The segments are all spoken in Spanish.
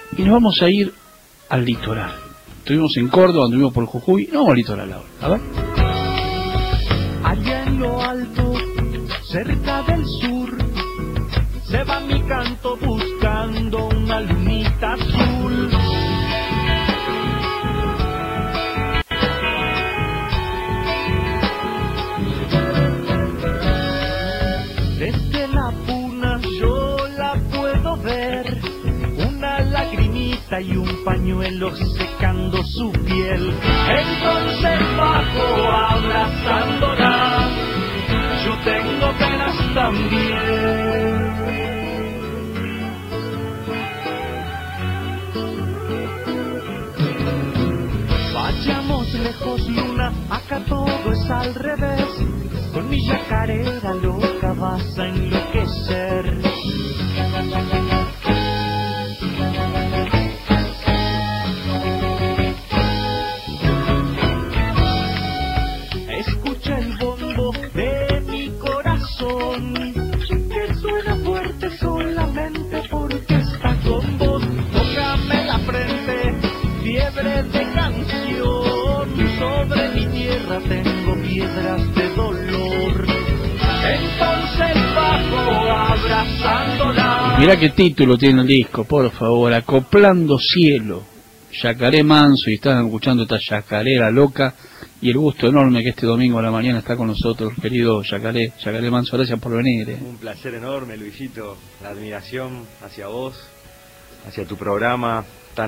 y nos vamos a ir al litoral. Estuvimos en Córdoba, anduvimos por Jujuy, no, al litoral ahora. A ver. Allá en lo alto, cerca del sur, se va mi canto buscando una lunita azul. Desde la puna yo la puedo ver, una lagrimita y un pañuelo secando su piel. Entonces bajo abrazándola, yo tengo penas también. Vayamos lejos, luna, acá todo es al revés. Con mi yacarera loca vas a enloquecer. Escucha el bombo de mi corazón, que suena fuerte solamente porque está con vos. Tócame la frente, fiebre de canción, sobre mi tierra tengo piedras de dolor. Entonces bajo abrazándola. Mirá qué título tiene el disco, por favor, Acoplando Cielo. Yacaré Manso, y están escuchando esta yacarera loca, y el gusto enorme que este domingo a la mañana está con nosotros, querido Yacaré Manso, gracias por venir. Un placer enorme, Luisito, la admiración hacia vos, hacia tu programa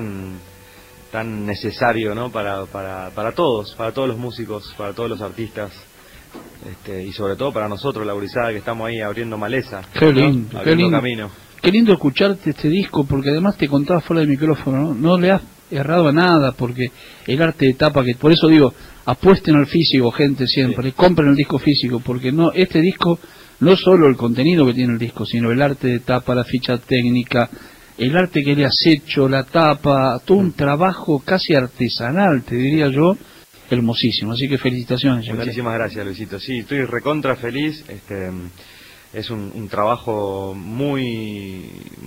tan necesario, ¿no? para todos los músicos, para todos los artistas, y sobre todo para nosotros, la gurizada que estamos ahí abriendo maleza, qué lindo, ¿no? qué lindo camino. Qué lindo escucharte este disco, porque además te contaba fuera del micrófono, no le has errado a nada, porque el arte de tapa, que por eso digo, apuesten al físico, gente, siempre, sí. Compren el disco físico, porque no, este disco, no solo el contenido que tiene el disco, sino el arte de tapa, la ficha técnica, el arte que le has hecho, la tapa, todo un trabajo casi artesanal, te diría yo, hermosísimo. Así que felicitaciones. Muchísimas gracias, Luisito. Sí, estoy recontra feliz. Es un trabajo muy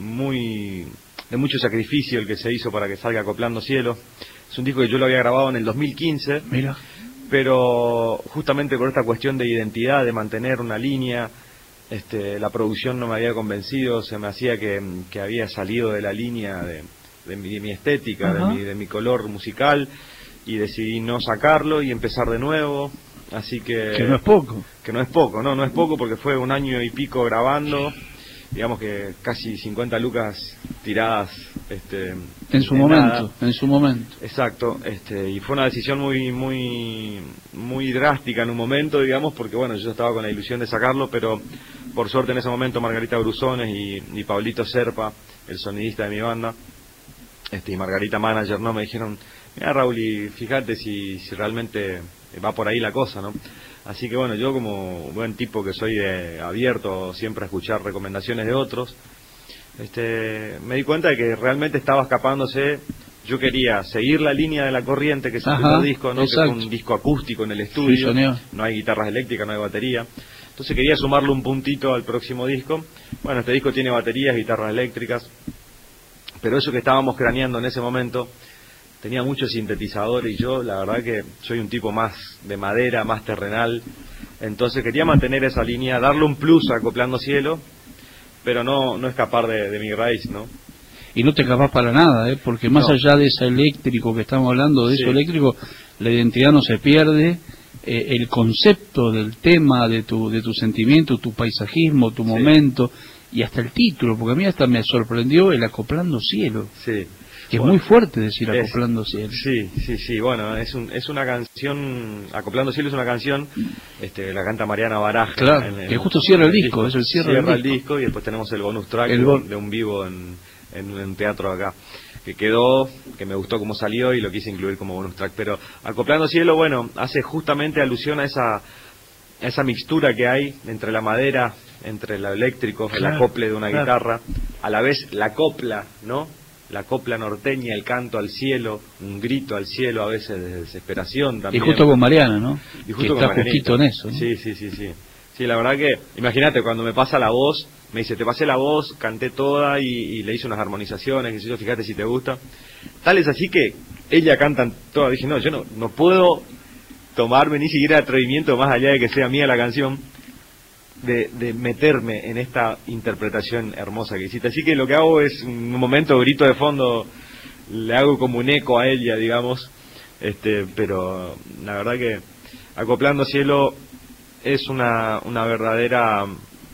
de mucho sacrificio el que se hizo para que salga Acoplando Cielo. Es un disco que yo lo había grabado en el 2015. Mira. Pero justamente por esta cuestión de identidad, de mantener una línea, la producción no me había convencido, se me hacía que había salido de la línea de mi estética, de mi color musical, y decidí no sacarlo y empezar de nuevo. Así que no es poco. Que no es poco, no es poco, porque fue 1 año y pico grabando, digamos que casi 50 lucas tiradas en su momento. Exacto, y fue una decisión muy drástica en un momento, digamos, porque bueno, yo estaba con la ilusión de sacarlo, pero por suerte en ese momento Margarita Brusones y Pablito Serpa, el sonidista de mi banda, y Margarita Manager, me dijeron: mira, Raúl, y fíjate si realmente va por ahí la cosa, ¿no? Así que bueno, yo como buen tipo que soy, abierto siempre a escuchar recomendaciones de otros, me di cuenta de que realmente estaba escapándose. Yo quería seguir la línea de la corriente que es el primer disco, ¿no? Que fue un disco acústico en el estudio, no hay guitarras eléctricas, no hay batería. Entonces quería sumarle un puntito al próximo disco. Bueno, este disco tiene baterías, guitarras eléctricas, pero eso que estábamos craneando en ese momento tenía mucho sintetizador, y yo la verdad que soy un tipo más de madera, más terrenal. Entonces quería mantener esa línea, darle un plus a Acoplando Cielo, pero no escapar de mi raíz, ¿no? Y no te escapás para nada, porque más allá de ese eléctrico que estamos hablando, de eso eléctrico, la identidad no se pierde, el concepto del tema, de tu sentimiento, tu paisajismo, tu momento, y hasta el título, porque a mí hasta me sorprendió el Acoplando Cielo. Sí. Que es muy fuerte decir Acoplando Cielo. Sí, bueno, es una canción, Acoplando Cielo es una canción, la canta Mariana Baraja. Claro, que justo cierra el disco, es el cierre del disco, y después tenemos el bonus track de un vivo en un teatro acá, que me gustó cómo salió y lo quise incluir como bonus track. Pero Acoplando Cielo, bueno, hace justamente alusión a esa mixtura que hay entre la madera, entre lo eléctrico, el acople de una guitarra, a la vez la copla, ¿no? La copla norteña, el canto al cielo, un grito al cielo a veces de desesperación también. Y justo con Mariana, ¿no? Y justo que con está justito en eso, ¿no? Sí. Sí, la verdad que, imagínate, cuando me pasa la voz, me dice, te pasé la voz, canté toda y le hice unas armonizaciones, qué sé yo, fíjate si te gusta. Tal es así que ella canta toda. Dije, no, yo no puedo tomarme ni siquiera atrevimiento, más allá de que sea mía la canción, de meterme en esta interpretación hermosa que hiciste. Así que lo que hago es, un momento, grito de fondo, le hago como un eco a ella, digamos, pero la verdad que Acoplando Cielo es una verdadera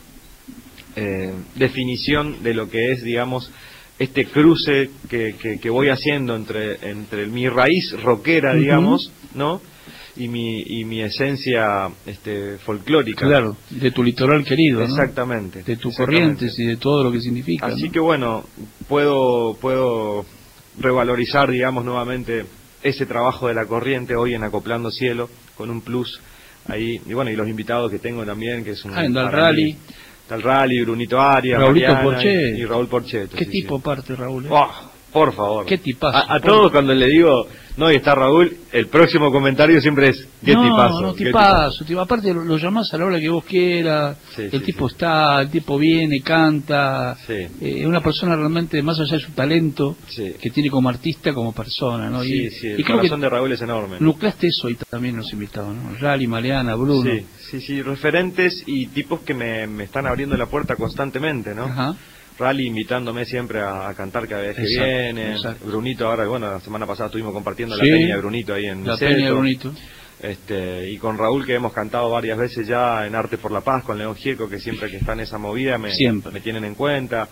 definición de lo que es, digamos, este cruce que voy haciendo entre mi raíz rockera, digamos, ¿no? Y mi esencia folclórica. Claro, de tu litoral querido, ¿no? Exactamente. De tus corrientes y de todo lo que significa. Así ¿no? que bueno, puedo revalorizar, digamos, nuevamente ese trabajo de la corriente hoy en Acoplando Cielo, con un plus ahí. Y bueno, y los invitados que tengo también, que es un... en Dal Rally. Dal Rally, Brunito Arias, Raulito Mariana Porchet. y Raúl Porchet. ¿Qué tipo aparte, Raúl? Oh, por favor. ¿Qué tipazo? A todos cuando le digo, no, y está Raúl, el próximo comentario siempre es, ¿qué tipazo? No, tipazo. Aparte lo llamás a la hora que vos quieras, el tipo está, el tipo viene, canta, es una persona realmente, más allá de su talento, que tiene como artista, como persona, ¿no? Sí, el corazón de Raúl es enorme. Nucleaste eso y también los invitados, ¿no? Rally, Mariana, Bruno. Sí, referentes y tipos que me están abriendo la puerta constantemente, ¿no? Ajá. Rally invitándome siempre a cantar cada vez que viene. Exacto. Brunito ahora, bueno, la semana pasada estuvimos compartiendo la peña de Brunito ahí en la peña de Brunito. Y con Raúl, que hemos cantado varias veces ya en Arte por la Paz, con León Gieco, que siempre que está en esa movida me tienen en cuenta.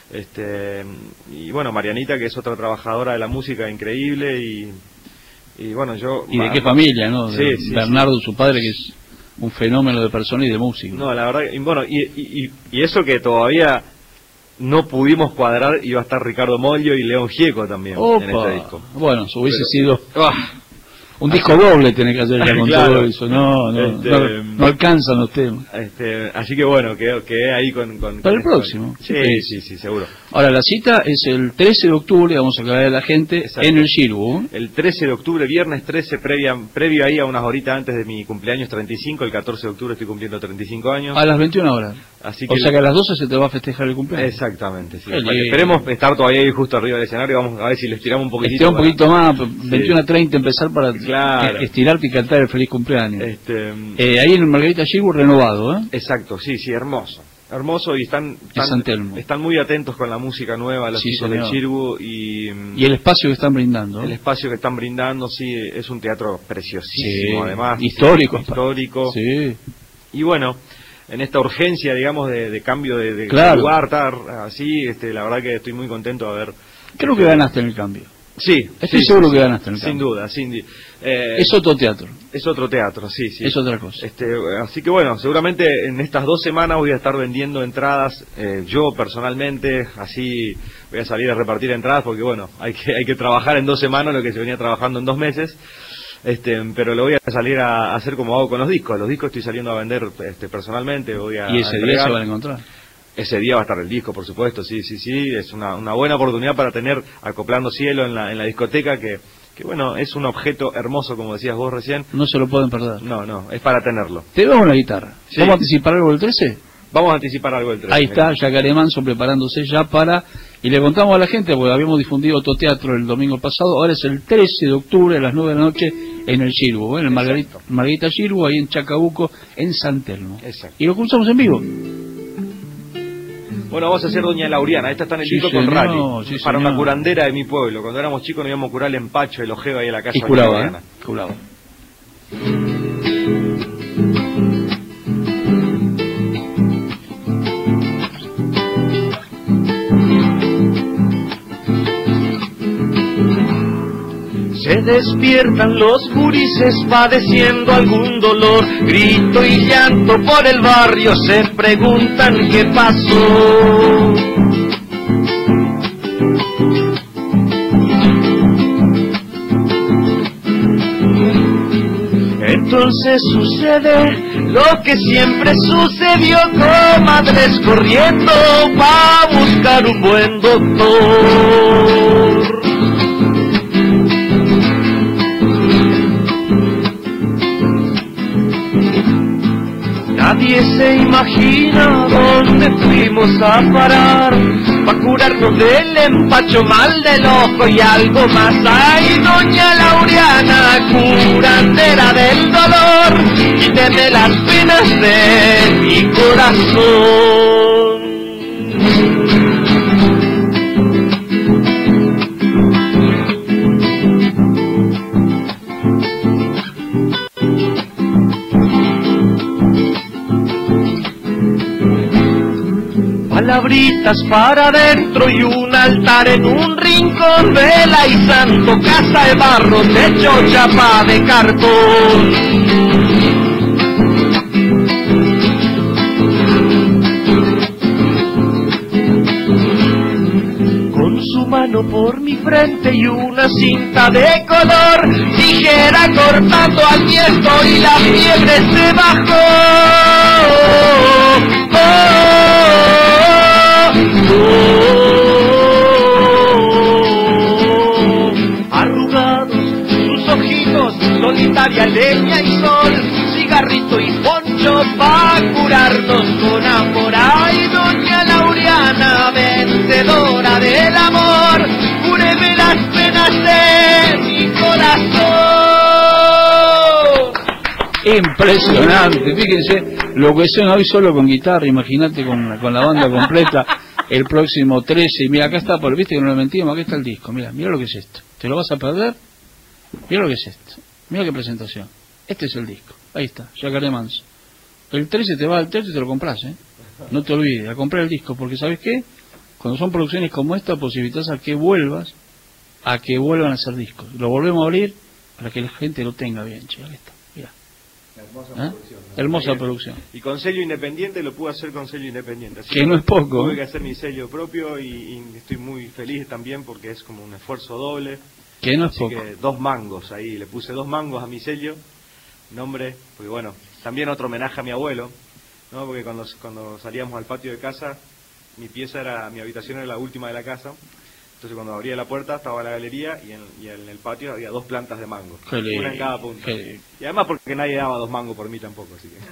Y bueno, Marianita, que es otra trabajadora de la música increíble, y bueno, yo... ¿Y de qué familia, no? Bernardo, su padre, que es un fenómeno de persona y de músico. No, la verdad, y bueno, y eso que todavía no pudimos cuadrar, iba a estar Ricardo Mollo y León Gieco también en este disco. Bueno, eso hubiese sido un disco doble, tiene que hacer ya con todo eso. No alcanzan los temas. Así que bueno, quedé ahí con para el próximo. Sí, seguro. Ahora, la cita es el 13 de octubre, vamos a aclarar a la gente, en el Shirgu. El 13 de octubre, viernes 13, previo ahí a unas horitas antes de mi cumpleaños 35, el 14 de octubre estoy cumpliendo 35 años. A las 21 horas. Así que o sea que a las 12 se te va a festejar el cumpleaños. Exactamente, sí. Esperemos estar todavía ahí justo arriba del escenario, vamos a ver si le estiramos un poquitito. Estirar un poquito más, 21 a 30 empezar para estirarte y cantar el feliz cumpleaños. Ahí en el Margarita Shirgu renovado, ¿eh? Exacto, sí, hermoso. Hermoso, y están muy atentos con la música nueva, los chicos del Shirgu, y el espacio que están brindando. El espacio que están brindando, sí, es un teatro preciosísimo, además. Histórico. Sí. Y bueno, en esta urgencia, digamos, de cambio de lugar, así, la verdad que estoy muy contento de haber... Creo que ganaste en el cambio. Sí. Estoy seguro que ganaste en el cambio. Sin duda. Es otro teatro. Es otro teatro, sí. Es otra cosa. Así que bueno, seguramente en estas 2 semanas voy a estar vendiendo entradas, yo personalmente, así voy a salir a repartir entradas, porque bueno, hay que trabajar en 2 semanas lo que se venía trabajando en 2 meses. Pero lo voy a salir a hacer como hago con los discos. Los discos estoy saliendo a vender personalmente. Y ese día se van a encontrar. Ese día va a estar el disco, por supuesto, sí. Es una buena oportunidad para tener Acoplando Cielo en la discoteca, que bueno, es un objeto hermoso, como decías vos recién. No se lo pueden perder. No, es para tenerlo. Te veo una guitarra. ¿Sí? ¿Vamos a anticipar algo del 13? Vamos a anticipar algo del 13. Ahí está, Yacaré Manso preparándose ya para... Y le contamos a la gente, porque habíamos difundido otro teatro el domingo pasado, ahora es el 13 de octubre a las 9 de la noche en el Shirgu, en el Margarita Shirgu, ahí en Chacabuco, en San Telmo. Exacto. Y lo cruzamos en vivo. Bueno, vamos a hacer Doña Lauriana. Esta está en el disco con Rally. Para una curandera de mi pueblo. Cuando éramos chicos nos íbamos a curar el empacho, el ojeo ahí en la casa. Y curaba, curaba. Se despiertan los gurises padeciendo algún dolor, grito y llanto por el barrio, se preguntan qué pasó. Entonces sucede lo que siempre sucedió, comadres corriendo pa' buscar un buen doctor. Nadie se imagina dónde fuimos vamos a parar, pa' curarnos del empacho, mal del ojo y algo más. Ay, doña Laureana, curandera del dolor, quíteme las penas de mi corazón. Palabritas para adentro y un altar en un rincón, vela y santo, casa de barro, techo chapa de cartón. Con su mano por mi frente y una cinta de color, tijera cortando al nieto y la fiebre se bajó. Arrugados sus ojitos, solitaria leña y sol, cigarrito y poncho pa' curarnos con amor. Ay, doña Laureana, vencedora del amor, cúreme las penas de mi corazón. Impresionante, fíjense, lo que suena hoy solo con guitarra, imagínate con la banda completa. El próximo 13, y mira, acá está, viste que no le mentimos, acá está el disco, mira lo que es esto, ¿te lo vas a perder? Mira lo que es esto, mira qué presentación, este es el disco, ahí está, Yacaré Manso. El 13 te vas al teatro y te lo compras, no te olvides, a comprar el disco, porque ¿sabes qué? Cuando son producciones como esta, posibilitas a que vuelvan a hacer discos, lo volvemos a abrir para que la gente lo tenga bien, che, ahí está, mira. Hermosa producción, ¿no? Hermosa producción. Y con sello independiente lo pude hacer con sello independiente. Así que no es poco. Tuve que hacer mi sello propio y estoy muy feliz también porque es como un esfuerzo doble. Que no es así poco. Que 2 mangos ahí, le puse 2 mangos a mi sello, nombre, porque bueno, también otro homenaje a mi abuelo, ¿no? Porque cuando salíamos al patio de casa, mi habitación era la última de la casa. Entonces cuando abría la puerta estaba la galería y en el patio había 2 plantas de mango, una en cada punta. Y además porque nadie daba 2 mangos por mí tampoco, así que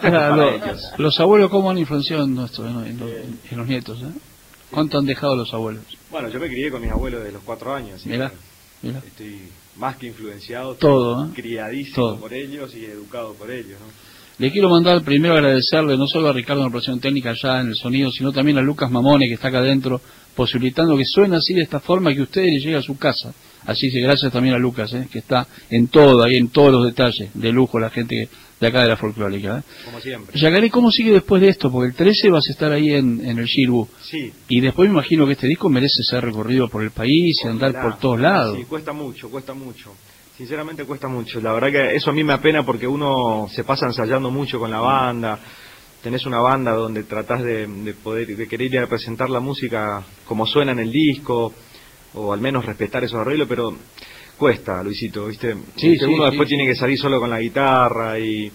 los abuelos cómo han influenciado en los nietos, ¿Cuánto han dejado los abuelos? Bueno, yo me crié con mis abuelos desde los 4 años, así Mirá. Estoy más que influenciado, todo, criadísimo por ellos y educado por ellos, ¿no? Le quiero mandar primero agradecerle no solo a Ricardo en la operación técnica allá en el sonido, sino también a Lucas Mamone, que está acá adentro, posibilitando que suene así de esta forma, que usted le llegue a su casa. Así que gracias también a Lucas, que está en todo, ahí en todos los detalles, de lujo, la gente de acá de la folclórica. Como siempre. Yacaré, ¿cómo sigue después de esto? Porque el 13 vas a estar ahí en el Shirbu. Sí. Y después me imagino que este disco merece ser recorrido por el país y andar por todos lados. Sí, cuesta mucho. Sinceramente cuesta mucho. La verdad que eso a mí me apena porque uno se pasa ensayando mucho con la banda. Tenés una banda donde tratás de querer ir a presentar la música como suena en el disco, o al menos respetar esos arreglos, pero cuesta, Luisito, ¿viste? Uno después tiene que salir solo con la guitarra y...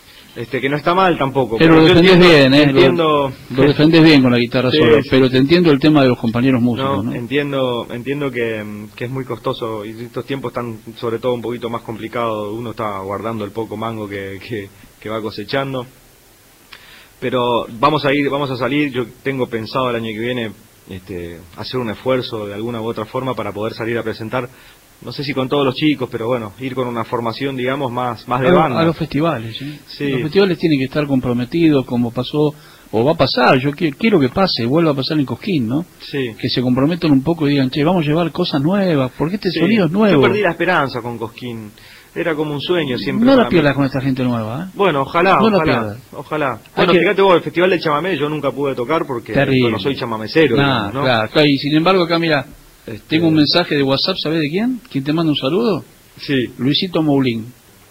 que no está mal tampoco. Pero lo defendés bien, entiendo... Lo defendés bien con la guitarra solo, pero te entiendo el tema de los compañeros músicos, ¿no? Entiendo que es muy costoso y estos tiempos están sobre todo un poquito más complicados, uno está guardando el poco mango que va cosechando. Pero vamos a salir, yo tengo pensado el año que viene hacer un esfuerzo de alguna u otra forma para poder salir a presentar, no sé si con todos los chicos, pero bueno, ir con una formación, digamos, más de banda. A los festivales, sí. Los festivales tienen que estar comprometidos, como pasó, o va a pasar, yo quiero que pase, vuelva a pasar en Cosquín, ¿no? Sí. Que se comprometan un poco y digan, che, vamos a llevar cosas nuevas, porque este sonido es nuevo. Yo perdí la esperanza con Cosquín. Era como un sueño siempre. No la pierdas con esta gente nueva, Bueno, ojalá. Bueno, fíjate vos, el Festival del Chamamé yo nunca pude tocar porque no soy chamamecero. ¿no? Claro, y sin embargo acá, mira, tengo un mensaje de WhatsApp, ¿sabés de quién? ¿Quién te manda un saludo? Sí. Luisito Moulín.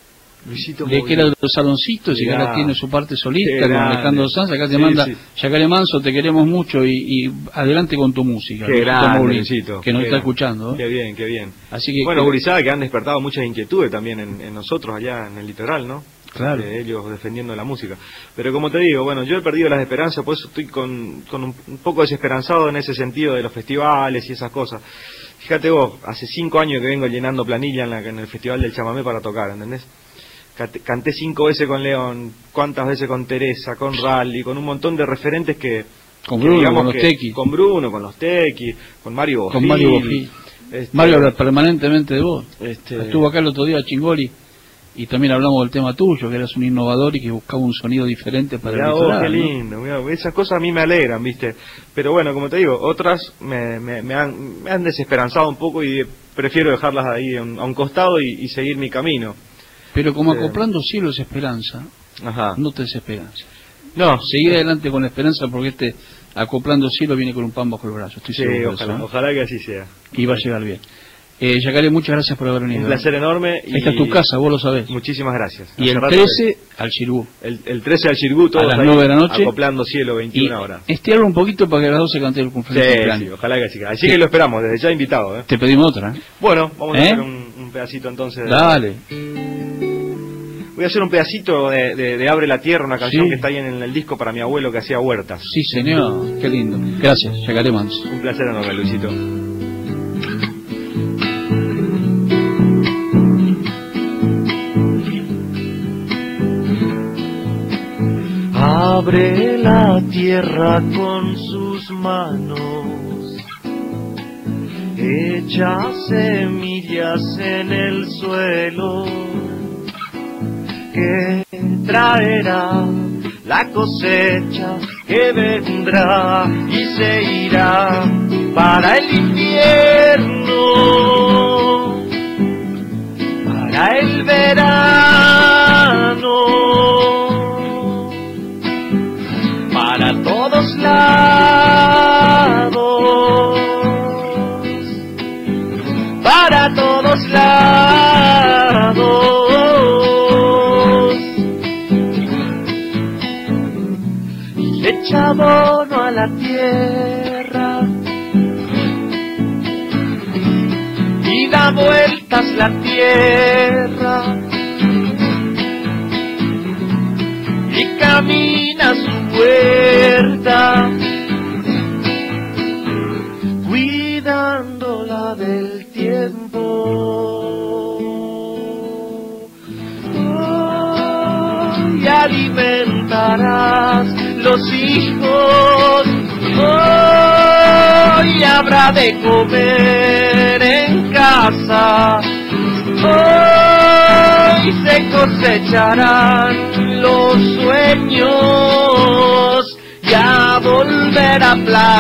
Que era de los saloncitos y que ahora tiene su parte solista con Alejandro Sanz. Acá te manda, Yacaré Manso, te queremos mucho y adelante con tu música. Qué grande, Luisito, que nos está escuchando. Qué bien, qué bien. Así que, bueno, gurizada, que han despertado muchas inquietudes también en nosotros allá en el litoral, ¿no? Claro. Ellos defendiendo la música. Pero como te digo, bueno, yo he perdido las esperanzas, por eso estoy con un poco desesperanzado en ese sentido de los festivales y esas cosas. Fíjate vos, hace 5 años que vengo llenando planilla en el Festival del Chamamé para tocar, ¿entendés? Canté 5 veces con León, cuántas veces con Teresa, con Rally, con un montón de referentes que Con Bruno, con los tequis. Con Bruno, con los tequis, con Mario Bofil. Con Mario Bofil. Mario habla permanentemente de vos. Estuvo acá el otro día Chingoli y también hablamos del tema tuyo, que eras un innovador y que buscaba un sonido diferente para el litoral. Qué lindo, mirá, esas cosas a mí me alegran, ¿viste? Pero bueno, como te digo, otras me han desesperanzado un poco y prefiero dejarlas ahí a un costado y seguir mi camino. Pero como acoplando cielo es esperanza, ajá, no te desesperanza. No, seguir adelante con la esperanza, porque acoplando cielo viene con un pan bajo el brazo, estoy seguro de eso, ¿no? Ojalá que así sea. Y va a llegar bien. Yacaré, muchas gracias por haber venido. Un placer enorme. Esta es tu casa, vos lo sabés. Muchísimas gracias. Y el 13 al Xirgu. El 13 al Xirgu, todos a las 9 de la noche. Acoplando cielo, 21 horas. Estirarlo un poquito para que a las 12 cante el cumpleaños. Sí, ojalá que así. Así que lo esperamos, desde ya invitado. Te pedimos otra. Bueno, vamos a hacer un pedacito entonces. Dale. Voy a hacer un pedacito de Abre la Tierra, una canción que está ahí en el disco para mi abuelo que hacía huertas. Sí, señor, qué lindo. Gracias, Yacaré Manso. Un placer enorme, Luisito. Abre la tierra con sus manos, echa semillas en el suelo, que traerá la cosecha que vendrá y se irá para el invierno, para el verano, para todos lados, para todos lados. Echa abono a la tierra y da vueltas la tierra y camina su puerta, cuidándola del tiempo. Y alimentarás los hijos, hoy habrá de comer en casa, hoy se cosecharán los sueños y a volver a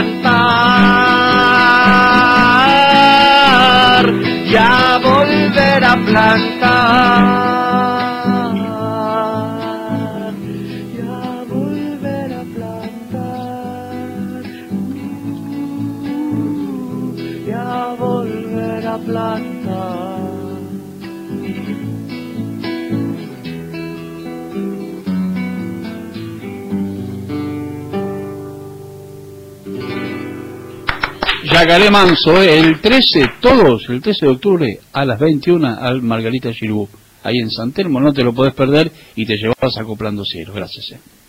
plantar, y a volver a plantar. Plantar. Yacaré Manso, el 13, todos, el 13 de octubre a las 21 al Margarita Xirgu, ahí en San Telmo, no te lo podés perder y te llevas acoplando cielo. Gracias.